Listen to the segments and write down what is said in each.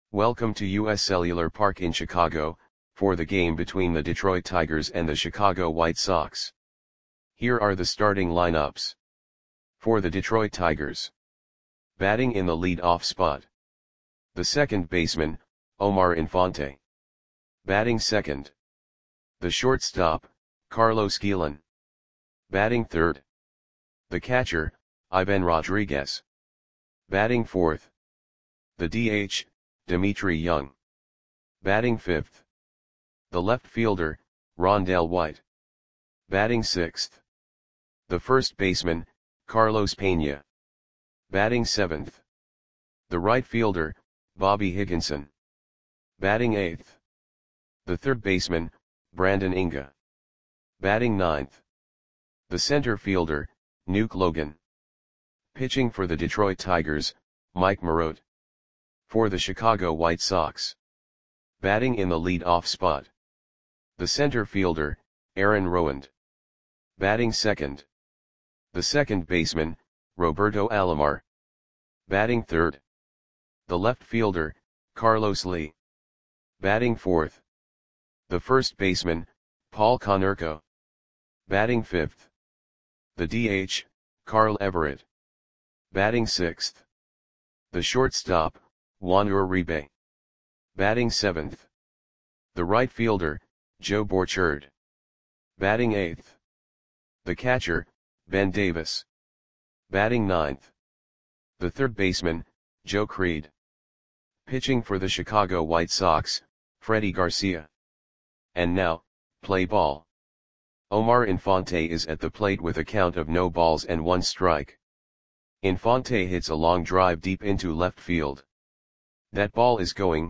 Welcome to US Cellular Park in Chicago, for the game between the Detroit Tigers and the Chicago White Sox. Here are the starting lineups. For the Detroit Tigers. Batting in the lead-off spot. The second baseman, Omar Infante. Batting second. The shortstop, Carlos Guillen. Batting third. The catcher, Ivan Rodriguez. Batting fourth. The DH, Dmitry Young. Batting fifth. The left fielder, Rondell White. Batting sixth. The first baseman, Carlos Pena. Batting seventh. The right fielder, Bobby Higginson. Batting eighth. The third baseman, Brandon Inga. Batting ninth. The center fielder, Nuke Logan. Pitching for the Detroit Tigers, Mike Marotte. For the Chicago White Sox. Batting in the lead-off spot. The center fielder, Aaron Rowand. Batting second. The second baseman, Roberto Alomar. Batting third. The left fielder, Carlos Lee. Batting fourth. The first baseman, Paul Konerko. Batting fifth. The DH, Carl Everett. Batting sixth. The shortstop, Juan Uribe. Batting seventh. The right fielder, Joe Borchard. Batting eighth. The catcher, Ben Davis. Batting ninth. The third baseman, Joe Creed. Pitching for the Chicago White Sox, Freddie Garcia. And now, play ball. Omar Infante is at the plate with a count of no balls and 1 strike. Infante hits a long drive deep into left field. That ball is going,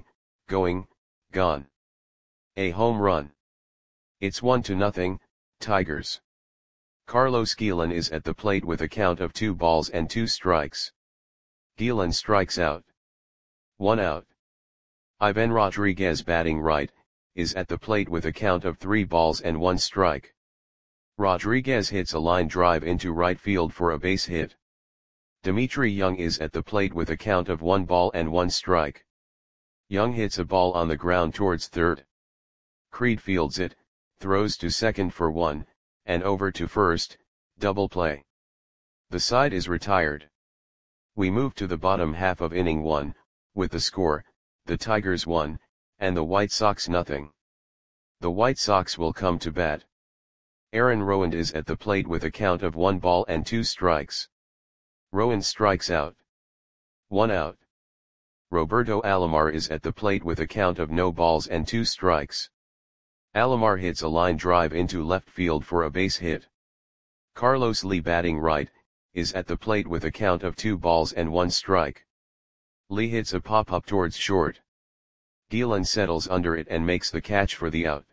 gone. A home run. It's 1-0, Tigers. Carlos Guillen is at the plate with a count of 2 balls and 2 strikes. Guillen strikes out. 1 out. Ivan Rodriguez, batting right, is at the plate with a count of 3 balls and 1 strike. Rodriguez hits a line drive into right field for a base hit. Dmitry Young is at the plate with a count of 1 ball and 1 strike. Young hits a ball on the ground towards third. Creed fields it, throws to second for 1, and over to first, double play. The side is retired. We move to the bottom half of inning 1, with the score, the Tigers 1, and the White Sox 0. The White Sox will come to bat. Aaron Rowand is at the plate with a count of 1 ball and 2 strikes. Rowand strikes out. 1 out. Roberto Alomar is at the plate with a count of no balls and 2 strikes. Alomar hits a line drive into left field for a base hit. Carlos Lee, batting right, is at the plate with a count of 2 balls and 1 strike. Lee hits a pop-up towards short. Guillen settles under it and makes the catch for the out.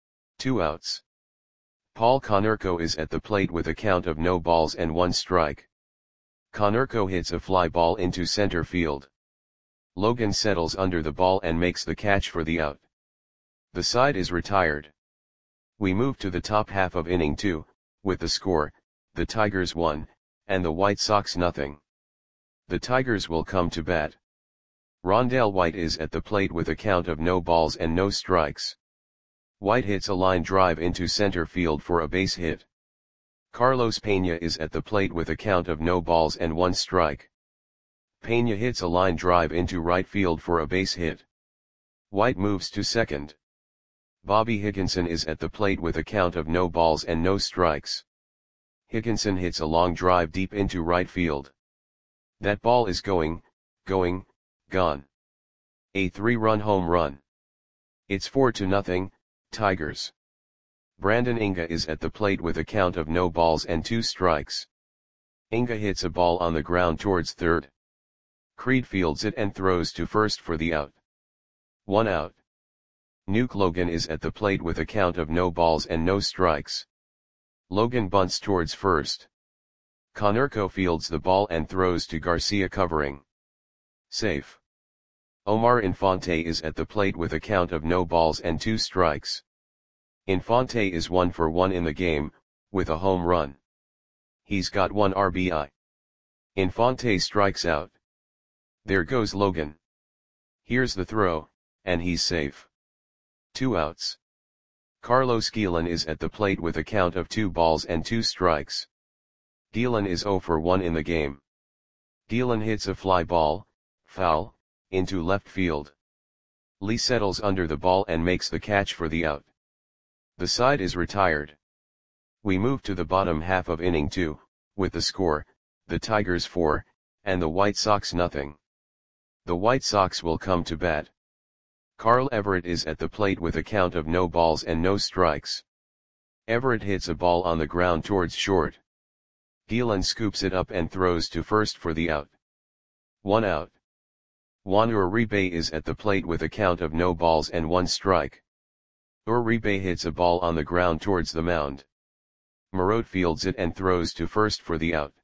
2 outs. Paul Konerko is at the plate with a count of no balls and 1 strike. Konerko hits a fly ball into center field. Logan settles under the ball and makes the catch for the out. The side is retired. We move to the top half of inning 2, with the score, the Tigers 1, and the White Sox 0. The Tigers will come to bat. Rondell White is at the plate with a count of no balls and no strikes. White hits a line drive into center field for a base hit. Carlos Pena is at the plate with a count of no balls and 1 strike. Pena hits a line drive into right field for a base hit. White moves to second. Bobby Higginson is at the plate with a count of no balls and no strikes. Higginson hits a long drive deep into right field. That ball is going, gone. A 3-run home run. It's 4-0, Tigers. Brandon Inga is at the plate with a count of no balls and 2 strikes. Inga hits a ball on the ground towards third. Creed fields it and throws to first for the out. 1 out. Nuke Logan is at the plate with a count of no balls and no strikes. Logan bunts towards first. Konerko fields the ball and throws to Garcia, covering. Safe. Omar Infante is at the plate with a count of no balls and 2 strikes. Infante is 1 for 1 in the game, with a home run. He's got 1 RBI. Infante strikes out. There goes Logan. Here's the throw, and he's safe. 2 outs. Carlos Guillen is at the plate with a count of 2 balls and 2 strikes. Guillen is 0 for 1 in the game. Guillen hits a fly ball, foul, into left field. Lee settles under the ball and makes the catch for the out. The side is retired. We move to the bottom half of inning 2, with the score, the Tigers 4, and the White Sox nothing. The White Sox will come to bat. Carl Everett is at the plate with a count of no balls and no strikes. Everett hits a ball on the ground towards short. Guillen scoops it up and throws to first for the out. 1 out. Juan Uribe is at the plate with a count of no balls and 1 strike. Uribe hits a ball on the ground towards the mound. Moreau fields it and throws to first for the out.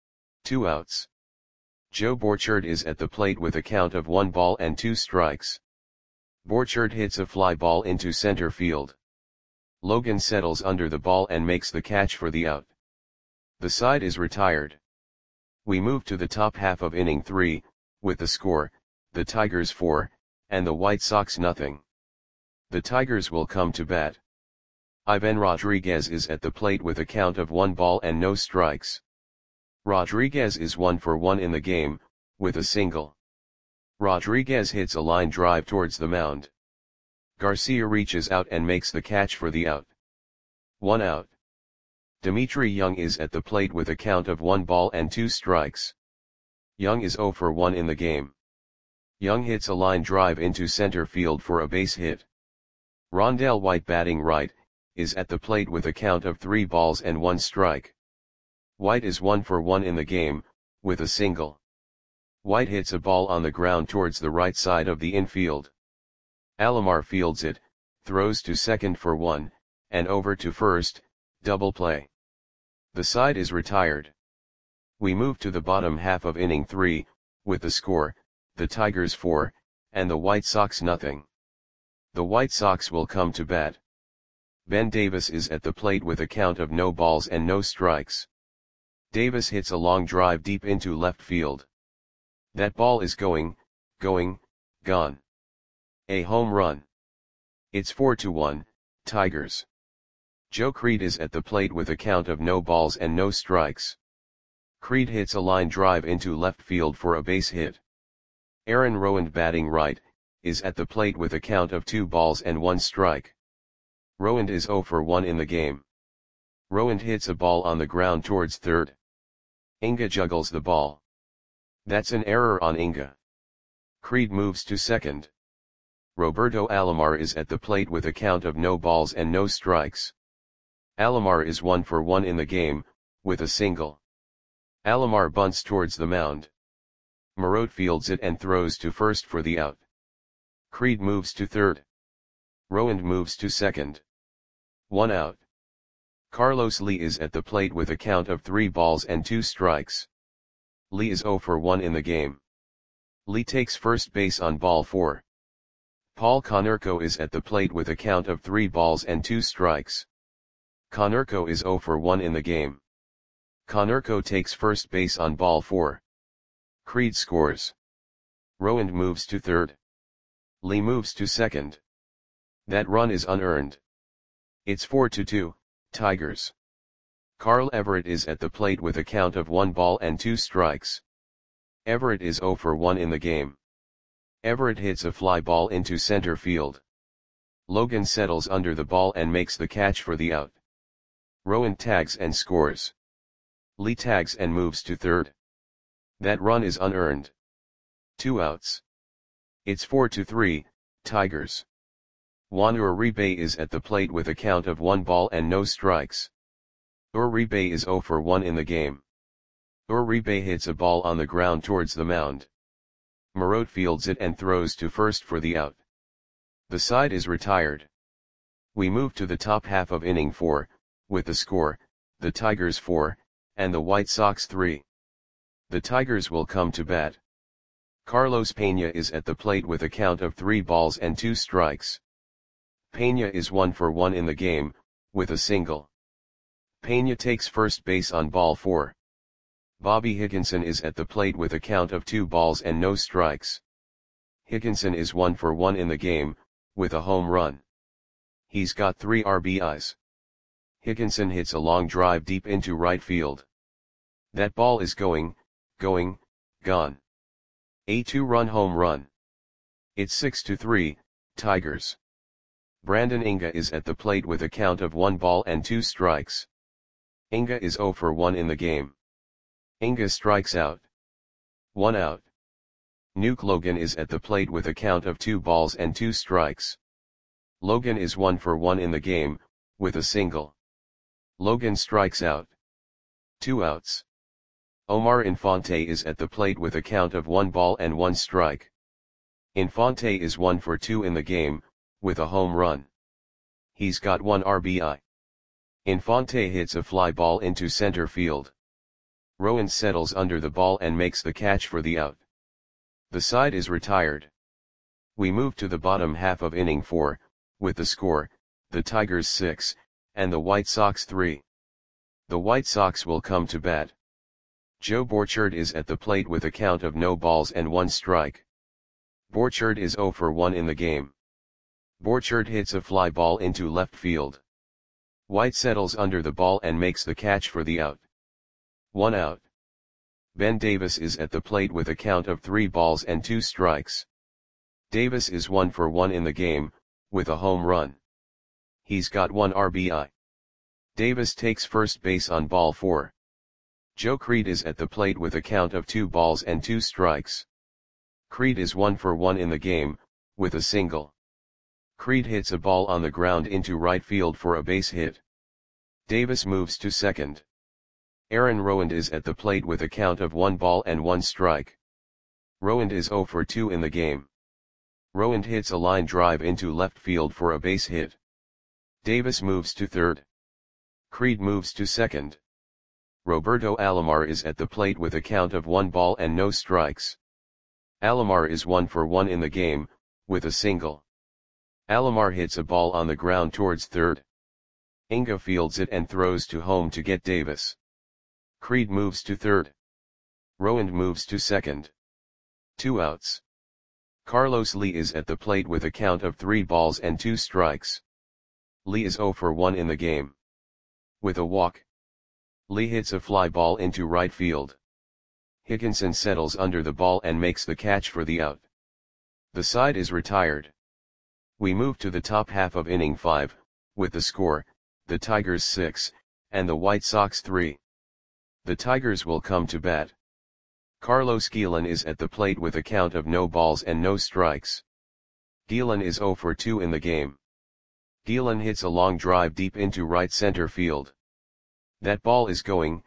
2 outs. Joe Borchard is at the plate with a count of 1 ball and 2 strikes. Borchard hits a fly ball into center field. Logan settles under the ball and makes the catch for the out. The side is retired. We move to the top half of inning 3, with the score, the Tigers 4, and the White Sox nothing. The Tigers will come to bat. Ivan Rodriguez is at the plate with a count of 1 ball and no strikes. Rodriguez is 1 for 1 in the game, with a single. Rodriguez hits a line drive towards the mound. Garcia reaches out and makes the catch for the out. 1 out. Dimitri Young is at the plate with a count of 1 ball and 2 strikes. Young is 0 for 1 in the game. Young hits a line drive into center field for a base hit. Rondell White, batting right, is at the plate with a count of 3 balls and 1 strike. White is 1 for 1 in the game, with a single. White hits a ball on the ground towards the right side of the infield. Alomar fields it, throws to second for 1, and over to first, double play. The side is retired. We move to the bottom half of inning 3, with the score, the Tigers 4, and the White Sox nothing. The White Sox will come to bat. Ben Davis is at the plate with a count of no balls and no strikes. Davis hits a long drive deep into left field. That ball is gone. A home run. It's 4-1, Tigers. Joe Creed is at the plate with a count of no balls and no strikes. Creed hits a line drive into left field for a base hit. Aaron Rowand, batting right, is at the plate with a count of 2 balls and 1 strike. Rowand is 0 for 1 in the game. Rowand hits a ball on the ground towards third. Inga juggles the ball. That's an error on Inga. Creed moves to second. Roberto Alomar is at the plate with a count of no balls and no strikes. Alomar is 1 for 1 in the game, with a single. Alomar bunts towards the mound. Moreau fields it and throws to first for the out. Creed moves to third. Rowand moves to second. 1 out. Carlos Lee is at the plate with a count of 3 balls and 2 strikes. Lee is 0 for 1 in the game. Lee takes first base on ball 4. Paul Konerko is at the plate with a count of 3 balls and 2 strikes. Konerko is 0 for 1 in the game. Konerko takes first base on ball 4. Creed scores. Rowand moves to third. Lee moves to second. That run is unearned. It's 4-2, Tigers. Carl Everett is at the plate with a count of 1 ball and 2 strikes. Everett is 0 for 1 in the game. Everett hits a fly ball into center field. Logan settles under the ball and makes the catch for the out. Rowand tags and scores. Lee tags and moves to third. That run is unearned. 2 outs. It's 4-3, Tigers. Juan Uribe is at the plate with a count of 1 ball and no strikes. Uribe is 0 for 1 in the game. Uribe hits a ball on the ground towards the mound. Moreau fields it and throws to first for the out. The side is retired. We move to the top half of inning 4, with the score, the Tigers 4, and the White Sox 3. The Tigers will come to bat. Carlos Pena is at the plate with a count of 3 balls and 2 strikes. Pena is 1 for 1 in the game, with a single. Pena takes first base on ball 4. Bobby Higginson is at the plate with a count of 2 balls and no strikes. Higginson is 1 for 1 in the game, with a home run. He's got 3 RBIs. Higginson hits a long drive deep into right field. That ball is going, gone. A 2-run home run. It's 6-3, Tigers. Brandon Inga is at the plate with a count of 1 ball and 2 strikes. Inga is 0 for 1 in the game. Inga strikes out. 1 out. Nuke Logan is at the plate with a count of 2 balls and 2 strikes. Logan is 1 for 1 in the game, with a single. Logan strikes out. 2 outs. Omar Infante is at the plate with a count of 1 ball and 1 strike. Infante is 1 for 2 in the game, with a home run. He's got 1 RBI. Infante hits a fly ball into center field. Rowan settles under the ball and makes the catch for the out. The side is retired. We move to the bottom half of inning 4, with the score, the Tigers 6, and the White Sox 3. The White Sox will come to bat. Joe Borchard is at the plate with a count of no balls and 1 strike. Borchard is 0 for 1 in the game. Borchard hits a fly ball into left field. White settles under the ball and makes the catch for the out. 1 out. Ben Davis is at the plate with a count of 3 balls and 2 strikes. Davis is 1 for 1 in the game, with a home run. He's got 1 RBI. Davis takes first base on ball 4. Joe Creed is at the plate with a count of 2 balls and 2 strikes. Creed is 1 for 1 in the game, with a single. Creed hits a ball on the ground into right field for a base hit. Davis moves to second. Aaron Rowand is at the plate with a count of 1 ball and 1 strike. Rowand is 0 for 2 in the game. Rowand hits a line drive into left field for a base hit. Davis moves to third. Creed moves to second. Roberto Alomar is at the plate with a count of 1 ball and no strikes. Alomar is 1 for 1 in the game, with a single. Alomar hits a ball on the ground towards third. Inga fields it and throws to home to get Davis. Creed moves to third. Rowand moves to second. 2 outs. Carlos Lee is at the plate with a count of 3 balls and 2 strikes. Lee is 0 for 1 in the game. With a walk. Lee hits a fly ball into right field. Higginson settles under the ball and makes the catch for the out. The side is retired. We move to the top half of inning 5, with the score, the Tigers 6, and the White Sox 3. The Tigers will come to bat. Carlos Guillen is at the plate with a count of no balls and no strikes. Guillen is 0 for 2 in the game. Guillen hits a long drive deep into right center field. That ball is going,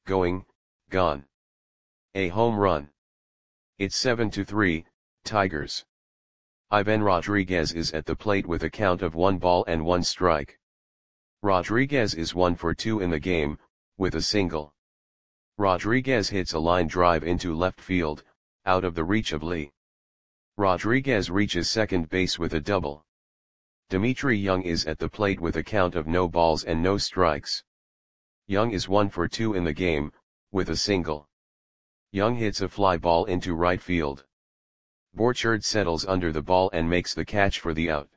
gone. A home run. It's 7-3, Tigers. Ivan Rodriguez is at the plate with a count of 1 ball and 1 strike. Rodriguez is 1 for 2 in the game, with a single. Rodriguez hits a line drive into left field, out of the reach of Lee. Rodriguez reaches second base with a double. Dimitri Young is at the plate with a count of no balls and no strikes. Young is 1 for 2 in the game, with a single. Young hits a fly ball into right field. Borchard settles under the ball and makes the catch for the out.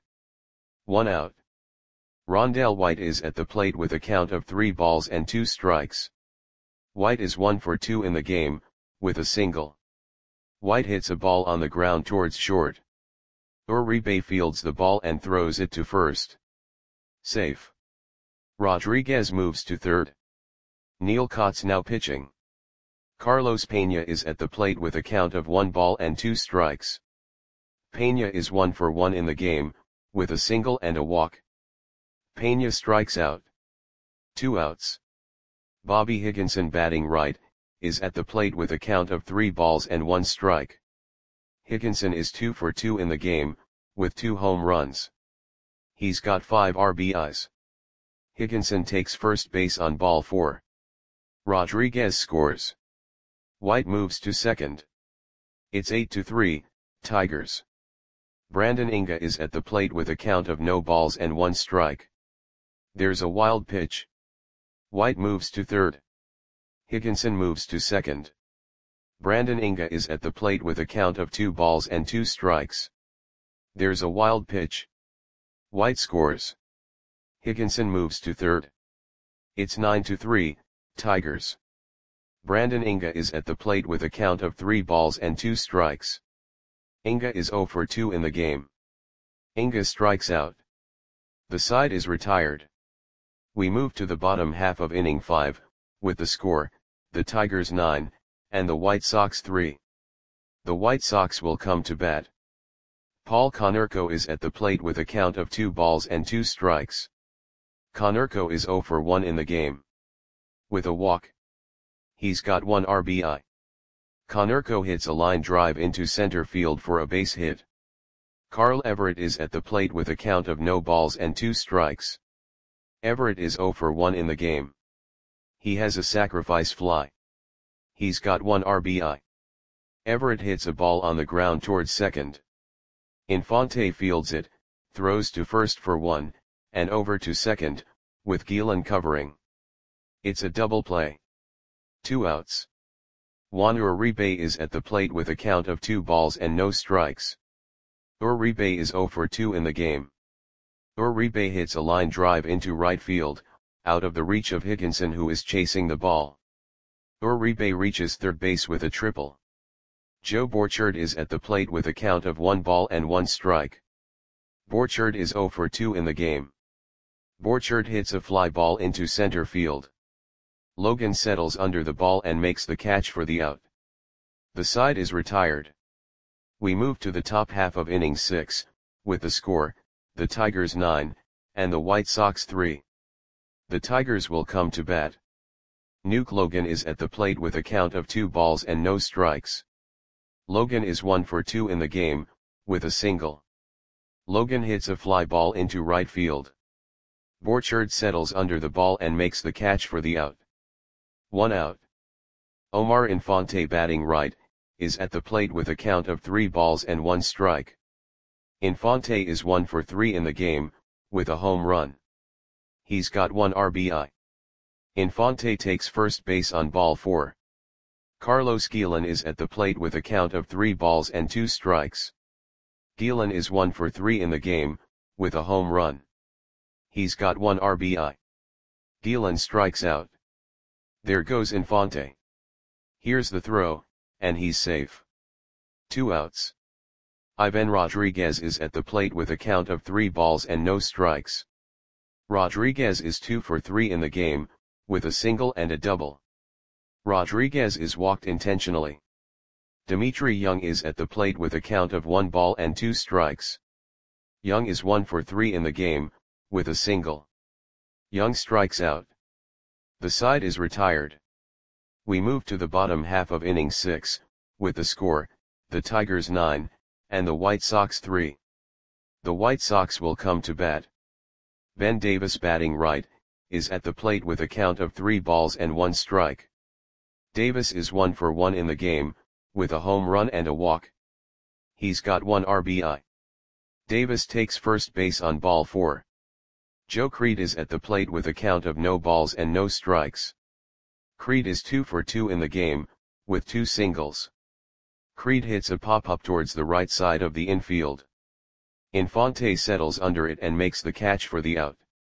1 out. Rondell White is at the plate with a count of 3 balls and 2 strikes. White is 1 for 2 in the game, with a single. White hits a ball on the ground towards short. Uribe fields the ball and throws it to first. Safe. Rodriguez moves to third. Neil Cott's now pitching. Carlos Pena is at the plate with a count of 1 ball and 2 strikes. Pena is 1 for 1 in the game, with a single and a walk. Pena strikes out. 2 outs. Bobby Higginson, batting right, is at the plate with a count of 3 balls and 1 strike. Higginson is 2 for 2 in the game, with 2 home runs. He's got 5 RBIs. Higginson takes first base on ball 4. Rodriguez scores. White moves to second. It's 8-3, Tigers. Brandon Inga is at the plate with a count of no balls and 1 strike. There's a wild pitch. White moves to third. Higginson moves to second. Brandon Inga is at the plate with a count of 2 balls and 2 strikes. There's a wild pitch. White scores. Higginson moves to third. It's 9-3, Tigers. Brandon Inga is at the plate with a count of 3 balls and 2 strikes. Inga is 0 for 2 in the game. Inga strikes out. The side is retired. We move to the bottom half of inning 5, with the score, the Tigers 9, and the White Sox 3. The White Sox will come to bat. Paul Konerko is at the plate with a count of 2 balls and 2 strikes. Konerko is 0 for 1 in the game. With a walk. He's got 1 RBI. Konerko hits a line drive into center field for a base hit. Carl Everett is at the plate with a count of no balls and 2 strikes. Everett is 0 for 1 in the game. He has a sacrifice fly. He's got 1 RBI. Everett hits a ball on the ground towards second. Infante fields it, throws to first for 1, and over to second, with Gielan covering. It's a double play. 2 outs. Juan Uribe is at the plate with a count of 2 balls and no strikes. Uribe is 0 for 2 in the game. Uribe hits a line drive into right field, out of the reach of Higginson, who is chasing the ball. Uribe reaches third base with a triple. Joe Borchard is at the plate with a count of 1 ball and 1 strike. Borchard is 0 for 2 in the game. Borchard hits a fly ball into center field. Logan settles under the ball and makes the catch for the out. The side is retired. We move to the top half of inning 6, with the score, the Tigers 9, and the White Sox 3. The Tigers will come to bat. Nuke Logan is at the plate with a count of 2 balls and no strikes. Logan is 1 for 2 in the game, with a single. Logan hits a fly ball into right field. Borchard settles under the ball and makes the catch for the out. 1 out. Omar Infante, batting right, is at the plate with a count of 3 balls and 1 strike. Infante is 1 for 3 in the game, with a home run. He's got 1 RBI. Infante takes first base on ball 4. Carlos Gielan is at the plate with a count of 3 balls and 2 strikes. Gielan is 1 for 3 in the game, with a home run. He's got 1 RBI. Gielan strikes out. There goes Infante. Here's the throw, and he's safe. 2 outs. Ivan Rodriguez is at the plate with a count of 3 balls and no strikes. Rodriguez is 2 for 3 in the game, with a single and a double. Rodriguez is walked intentionally. Dimitri Young is at the plate with a count of 1 ball and 2 strikes. Young is 1 for 3 in the game, with a single. Young strikes out. The side is retired. We move to the bottom half of inning 6, with the score, the Tigers 9, and the White Sox 3. The White Sox will come to bat. Ben Davis, batting right, is at the plate with a count of 3 balls and 1 strike. Davis is 1 for 1 in the game, with a home run and a walk. He's got 1 RBI. Davis takes first base on ball 4. Joe Creed is at the plate with a count of no balls and no strikes. Creed is 2 for 2 in the game, with 2 singles. Creed hits a pop-up towards the right side of the infield. Infante settles under it and makes the catch for the out.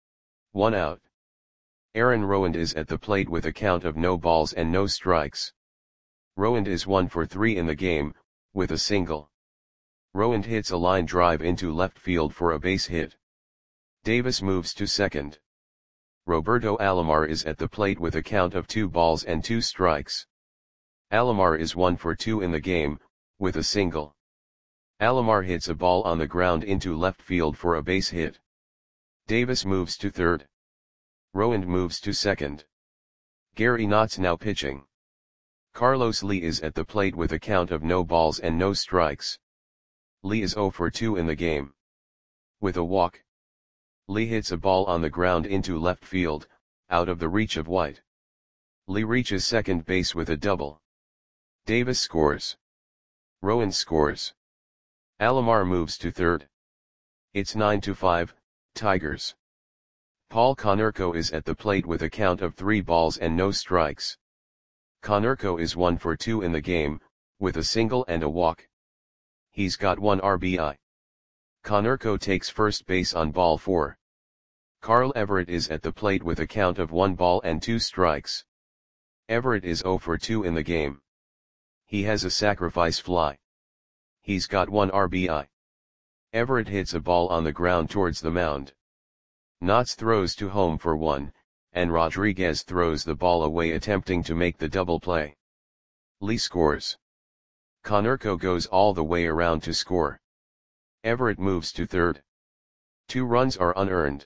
1 out. Aaron Rowand is at the plate with a count of no balls and no strikes. Rowand is 1 for 3 in the game, with a single. Rowand hits a line drive into left field for a base hit. Davis moves to second. Roberto Alomar is at the plate with a count of 2 balls and 2 strikes. Alomar is 1 for 2 in the game, with a single. Alomar hits a ball on the ground into left field for a base hit. Davis moves to third. Rowand moves to second. Gary Knotts now pitching. Carlos Lee is at the plate with a count of no balls and no strikes. Lee is 0 for 2 in the game. With a walk. Lee hits a ball on the ground into left field, out of the reach of White. Lee reaches second base with a double. Davis scores. Rowand scores. Alomar moves to third. It's 9-5, Tigers. Paul Konerko is at the plate with a count of 3 balls and no strikes. Konerko is 1 for 2 in the game, with a single and a walk. He's got 1 RBI. Konerko takes first base on ball 4. Carl Everett is at the plate with a count of 1 ball and 2 strikes. Everett is 0 for 2 in the game. He has a sacrifice fly. He's got 1 RBI. Everett hits a ball on the ground towards the mound. Knotts throws to home for 1, and Rodriguez throws the ball away attempting to make the double play. Lee scores. Konerko goes all the way around to score. Everett moves to third. 2 runs are unearned.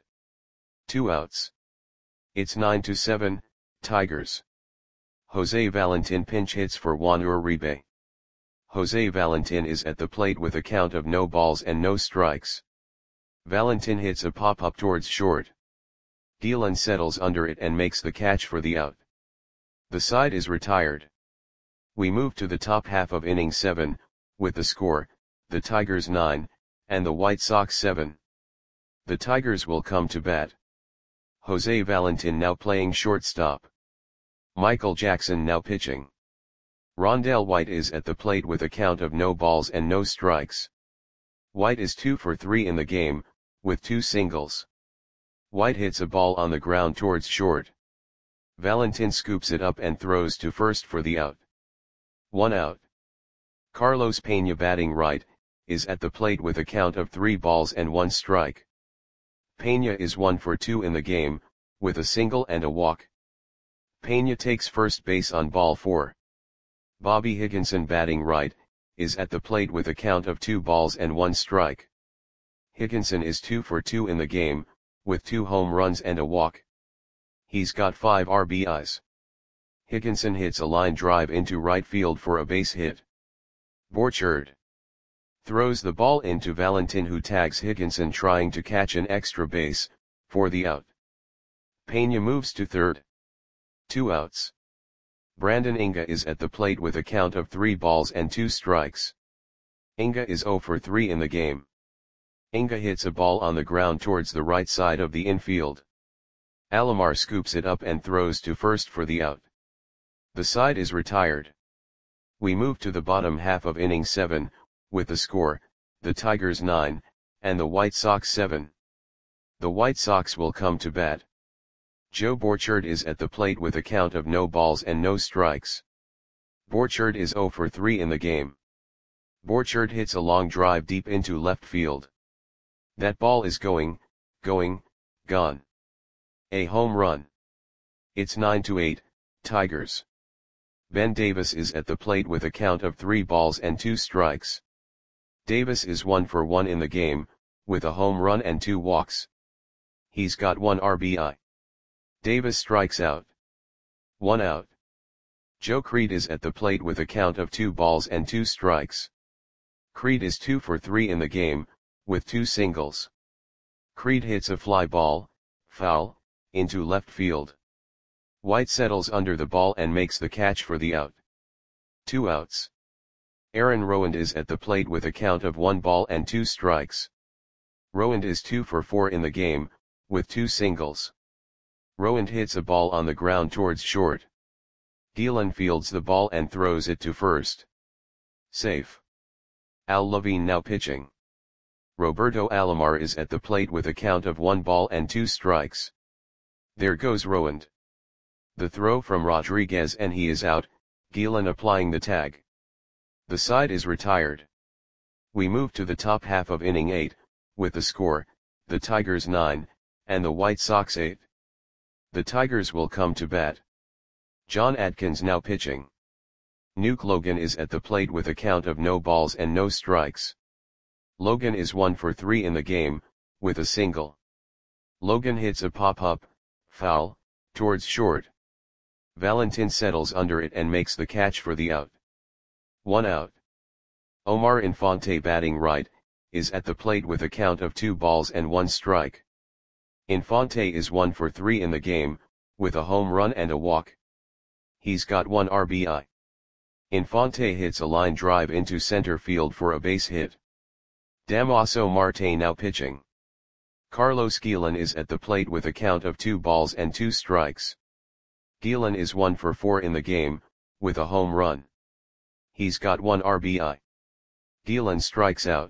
2 outs. It's 9-7, Tigers. Jose Valentin pinch hits for Juan Uribe. Jose Valentin is at the plate with a count of no balls and no strikes. Valentin hits a pop-up towards short. Gielan settles under it and makes the catch for the out. The side is retired. We move to the top half of inning 7, with the score, the Tigers 9, and the White Sox 7. The Tigers will come to bat. Jose Valentin now playing shortstop. Michael Jackson now pitching. Rondell White is at the plate with a count of no balls and no strikes. White is 2 for 3 in the game, with 2 singles. White hits a ball on the ground towards short. Valentin scoops it up and throws to first for the out. 1 out. Carlos Peña batting right, is at the plate with a count of 3 balls and 1 strike. Peña is 1 for 2 in the game, with a single and a walk. Peña takes first base on ball 4. Bobby Higginson batting right, is at the plate with a count of 2 balls and 1 strike. Higginson is 2 for 2 in the game, with 2 home runs and a walk. He's got 5 RBIs. Higginson hits a line drive into right field for a base hit. Borchard throws the ball into Valentin, who tags Higginson trying to catch an extra base, for the out. Peña moves to third. 2 outs. Brandon Inga is at the plate with a count of 3 balls and 2 strikes. Inga is 0 for 3 in the game. Inga hits a ball on the ground towards the right side of the infield. Alomar scoops it up and throws to first for the out. The side is retired. We move to the bottom half of inning 7, with the score, the Tigers 9, and the White Sox 7. The White Sox will come to bat. Joe Borchard is at the plate with a count of no balls and no strikes. Borchard is 0 for 3 in the game. Borchard hits a long drive deep into left field. That ball is gone. A home run. It's 9-8, Tigers. Ben Davis is at the plate with a count of 3 balls and 2 strikes. Davis is 1 for 1 in the game, with a home run and 2 walks. He's got 1 RBI. Davis strikes out. 1 out. Joe Creed is at the plate with a count of 2 balls and 2 strikes. Creed is 2 for 3 in the game, with 2 singles. Creed hits a fly ball, foul, into left field. White settles under the ball and makes the catch for the out. 2 outs. Aaron Rowand is at the plate with a count of 1 ball and 2 strikes. Rowand is 2 for 4 in the game, with 2 singles. Rowand hits a ball on the ground towards short. Gielan fields the ball and throws it to first. Safe. Al Levine now pitching. Roberto Alomar is at the plate with a count of 1 ball and 2 strikes. There goes Rowand. The throw from Rodriguez and he is out, Gielan applying the tag. The side is retired. We move to the top half of inning 8, with the score, the Tigers 9, and the White Sox 8. The Tigers will come to bat. John Adkins now pitching. Nuke Logan is at the plate with a count of no balls and no strikes. Logan is 1 for 3 in the game, with a single. Logan hits a pop-up, foul, towards short. Valentin settles under it and makes the catch for the out. 1 out. Omar Infante batting right, is at the plate with a count of 2 balls and 1 strike. Infante is 1 for 3 in the game, with a home run and a walk. He's got 1 RBI. Infante hits a line drive into center field for a base hit. Damaso Marte now pitching. Carlos Gielan is at the plate with a count of 2 balls and 2 strikes. Gielan is 1 for 4 in the game, with a home run. He's got 1 RBI. Dylan strikes out.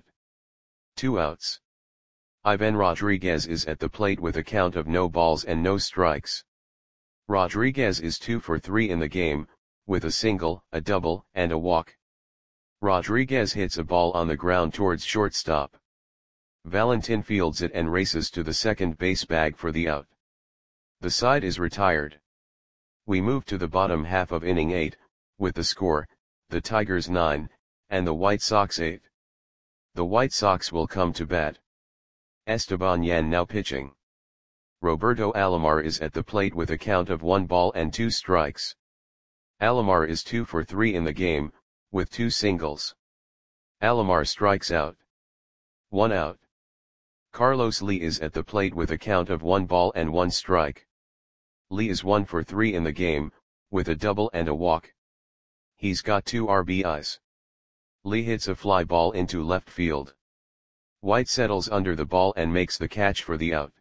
2 outs. Ivan Rodriguez is at the plate with a count of no balls and no strikes. Rodriguez is 2 for 3 in the game, with a single, a double, and a walk. Rodriguez hits a ball on the ground towards shortstop. Valentin fields it and races to the second base bag for the out. The side is retired. We move to the bottom half of inning 8, with the score, the Tigers 9, and the White Sox 8. The White Sox will come to bat. Esteban Yan now pitching. Roberto Alomar is at the plate with a count of 1 ball and 2 strikes. Alomar is 2 for 3 in the game, with 2 singles. Alomar strikes out. 1 out. Carlos Lee is at the plate with a count of 1 ball and 1 strike. Lee is 1 for 3 in the game, with a double and a walk. He's got 2 RBIs. Lee hits a fly ball into left field. White settles under the ball and makes the catch for the out.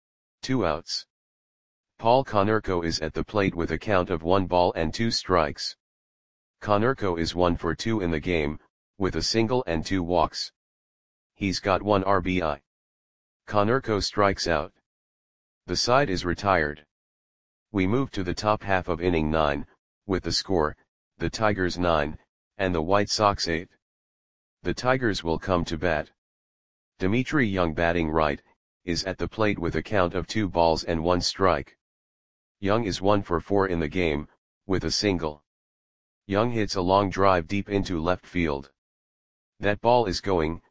2 outs. Paul Konerko is at the plate with a count of 1 ball and 2 strikes. Konerko is 1 for 2 in the game, with a single and 2 walks. He's got 1 RBI. Konerko strikes out. The side is retired. We move to the top half of inning 9, with the score, the Tigers 9, and the White Sox 8. The Tigers will come to bat. Dimitri Young batting right, is at the plate with a count of 2 balls and 1 strike. Young is 1 for 4 in the game, with a single. Young hits a long drive deep into left field. That ball is going,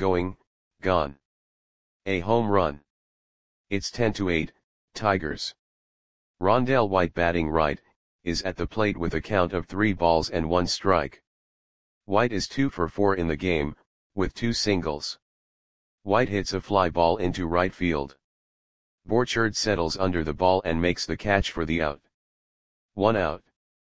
gone. A home run. It's 10-8, Tigers. Rondell White batting right, is at the plate with a count of 3 balls and 1 strike. White is 2 for 4 in the game, with 2 singles. White hits a fly ball into right field. Borchard settles under the ball and makes the catch for the out. 1 out.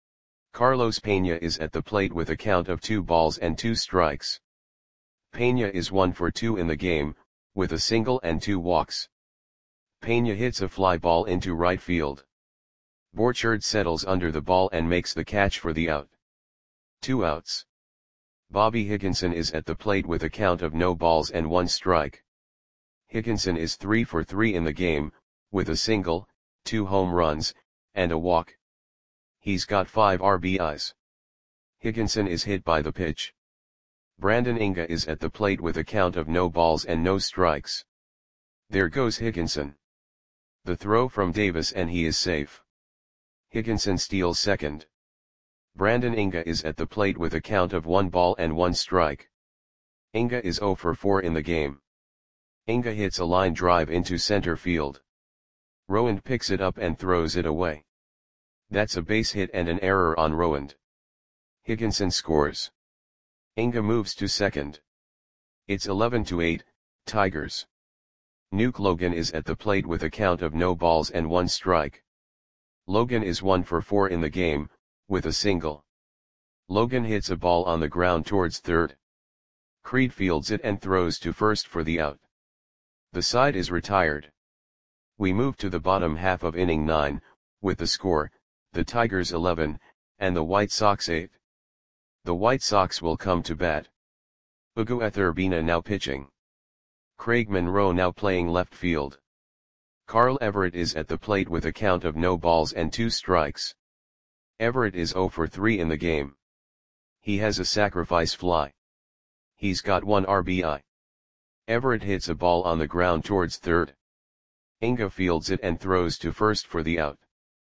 Carlos Pena is at the plate with a count of 2 balls and 2 strikes. Pena is 1 for 2 in the game, with a single and 2 walks. Pena hits a fly ball into right field. Borchard settles under the ball and makes the catch for the out. 2 outs. Bobby Higginson is at the plate with a count of no balls and 1 strike. Higginson is 3 for 3 in the game, with a single, 2 home runs, and a walk. He's got 5 RBIs. Higginson is hit by the pitch. Brandon Inga is at the plate with a count of no balls and no strikes. There goes Higginson. The throw from Davis and he is safe. Higginson steals second. Brandon Inga is at the plate with a count of 1 ball and 1 strike. Inga is 0 for 4 in the game. Inga hits a line drive into center field. Rowand picks it up and throws it away. That's a base hit and an error on Rowand. Higginson scores. Inga moves to second. It's 11-8, Tigers. Nuke Logan is at the plate with a count of no balls and 1 strike. Logan is 1 for 4 in the game, with a single. Logan hits a ball on the ground towards third. Creed fields it and throws to first for the out. The side is retired. We move to the bottom half of inning 9, with the score, the Tigers 11, and the White Sox 8. The White Sox will come to bat. Ugo Etherbina now pitching. Craig Monroe now playing left field. Carl Everett is at the plate with a count of no balls and 2 strikes. Everett is 0 for 3 in the game. He has a sacrifice fly. He's got 1 RBI. Everett hits a ball on the ground towards third. Inga fields it and throws to first for the out.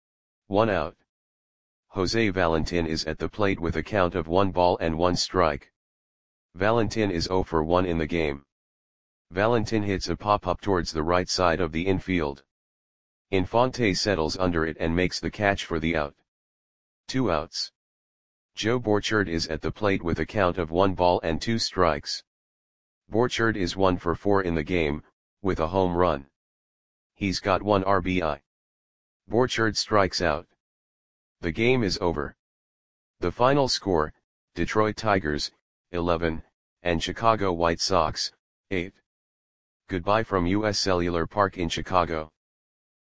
1 out. Jose Valentin is at the plate with a count of 1 ball and 1 strike. Valentin is 0 for 1 in the game. Valentin hits a pop-up towards the right side of the infield. Infante settles under it and makes the catch for the out. 2 outs. Joe Borchard is at the plate with a count of 1 ball and 2 strikes. Borchard is 1 for 4 in the game, with a home run. He's got 1 RBI. Borchard strikes out. The game is over. The final score, Detroit Tigers, 11, and Chicago White Sox, 8. Goodbye from US Cellular Park in Chicago.